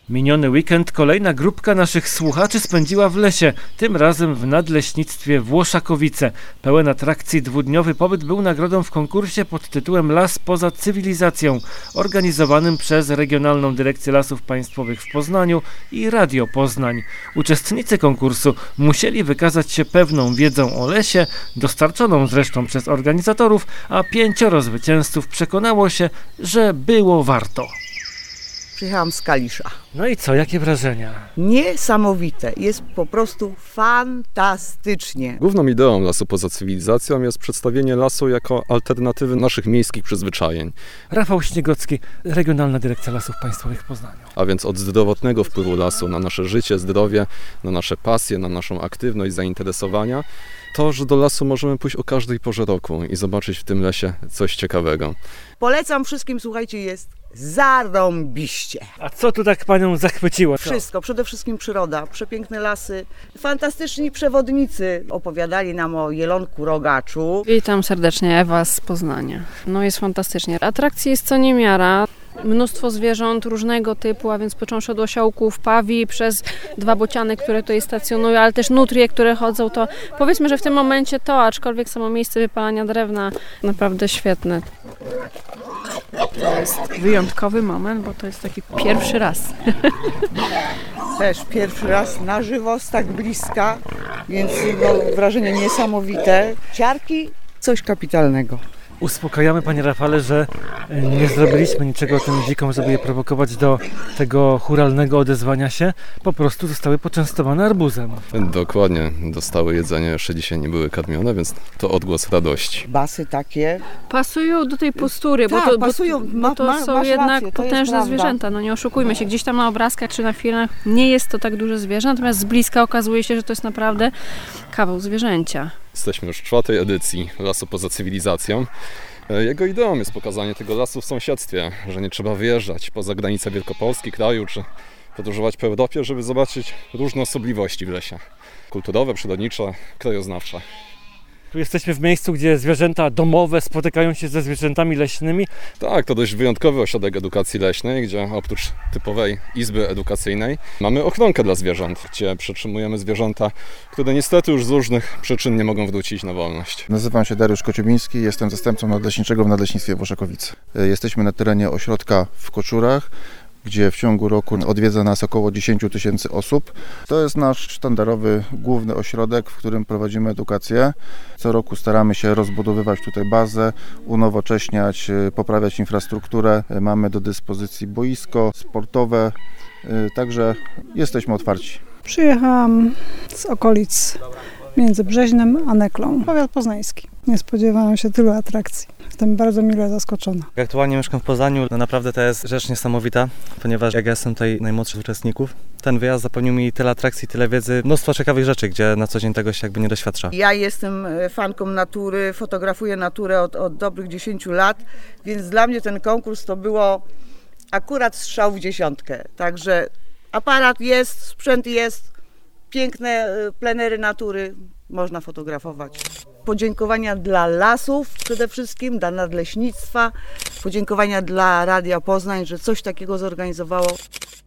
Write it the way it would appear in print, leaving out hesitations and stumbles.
Miniony weekend kolejna grupka naszych słuchaczy spędziła w lesie, tym razem w nadleśnictwie Włoszakowice. Pełen atrakcji dwudniowy pobyt był nagrodą w konkursie pod tytułem Las poza cywilizacją, organizowanym przez Regionalną Dyrekcję Lasów Państwowych w Poznaniu i Radio Poznań. Uczestnicy konkursu musieli wykazać się pewną wiedzą o lesie, dostarczoną zresztą przez organizatorów, a 5 zwycięzców przekonało się, że było warto. Przyjechałam z Kalisza. No i co, jakie wrażenia? Niesamowite, jest po prostu fantastycznie. Główną ideą Lasu poza cywilizacją jest przedstawienie lasu jako alternatywy naszych miejskich przyzwyczajeń. Rafał Śniegocki, Regionalna Dyrekcja Lasów Państwowych w Poznaniu. A więc od zdrowotnego wpływu lasu na nasze życie, zdrowie, na nasze pasje, na naszą aktywność, zainteresowania, to, że do lasu możemy pójść o każdej porze roku i zobaczyć w tym lesie coś ciekawego. Polecam wszystkim, słuchajcie, jest zarąbiście. A co tu tak panią zachwyciło? Wszystko, przede wszystkim przyroda, przepiękne lasy, fantastyczni przewodnicy opowiadali nam o jelonku rogaczu. Witam serdecznie, Ewa z Poznania. No jest fantastycznie. Atrakcji jest co niemiara. Mnóstwo zwierząt różnego typu, a więc począwszy od osiołków, pawi, przez 2 bociany, które tutaj stacjonują, ale też nutrie, które chodzą, to powiedzmy, że w tym momencie to, aczkolwiek samo miejsce wypalania drewna naprawdę świetne. To jest wyjątkowy moment, bo to jest taki pierwszy raz. Też pierwszy raz na żywo, z tak bliska, więc wrażenie niesamowite. Ciarki, coś kapitalnego. Uspokajamy, panie Rafale, że nie zrobiliśmy niczego tym dzikom, żeby je prowokować do tego churalnego odezwania się. Po prostu zostały poczęstowane arbuzem. Dokładnie, dostały jedzenie, jeszcze dzisiaj nie były karmione, więc to odgłos radości. Basy takie. Pasują do tej postury, Tak, bo pasują. to są masz jednak rację, to jest potężne prawda. zwierzęta, no nie oszukujmy się, gdzieś tam na obrazkach czy na filmach nie jest to tak duże zwierzę, natomiast z bliska okazuje się, że to jest naprawdę kawał zwierzęcia. Jesteśmy już w 4. edycji Lasu poza cywilizacją. Jego ideą jest pokazanie tego lasu w sąsiedztwie, że nie trzeba wyjeżdżać poza granice Wielkopolski, kraju, czy podróżować po Europie, żeby zobaczyć różne osobliwości w lesie. Kulturowe, przyrodnicze, krajoznawcze. Tu jesteśmy w miejscu, gdzie zwierzęta domowe spotykają się ze zwierzętami leśnymi. Tak, to dość wyjątkowy ośrodek edukacji leśnej, gdzie oprócz typowej izby edukacyjnej mamy ochronkę dla zwierząt, gdzie przetrzymujemy zwierzęta, które niestety już z różnych przyczyn nie mogą wrócić na wolność. Nazywam się Dariusz Kociubiński, jestem zastępcą nadleśniczego w Nadleśnictwie Włoszakowice. Jesteśmy na terenie ośrodka w Koczurach, gdzie w ciągu roku odwiedza nas około 10 000 osób. To jest nasz sztandarowy, główny ośrodek, w którym prowadzimy edukację. Co roku staramy się rozbudowywać tutaj bazę, unowocześniać, poprawiać infrastrukturę. Mamy do dyspozycji boisko sportowe, także jesteśmy otwarci. Przyjechałam z okolic między Brzeźnem a Neklą, powiat poznański. Nie spodziewałam się tylu atrakcji. Jestem bardzo mile zaskoczona. Aktualnie mieszkam w Poznaniu. Naprawdę to jest rzecz niesamowita, ponieważ jak ja jestem tutaj najmłodszy z uczestników, ten wyjazd zapewnił mi tyle atrakcji, tyle wiedzy, mnóstwo ciekawych rzeczy, gdzie na co dzień tego się jakby nie doświadcza. Ja jestem fanką natury, fotografuję naturę od dobrych 10 lat, więc dla mnie ten konkurs to było akurat strzał w dziesiątkę. Także aparat jest, sprzęt jest, piękne plenery natury, można fotografować. Podziękowania dla lasów przede wszystkim, dla nadleśnictwa, podziękowania dla Radia Poznań, że coś takiego zorganizowało.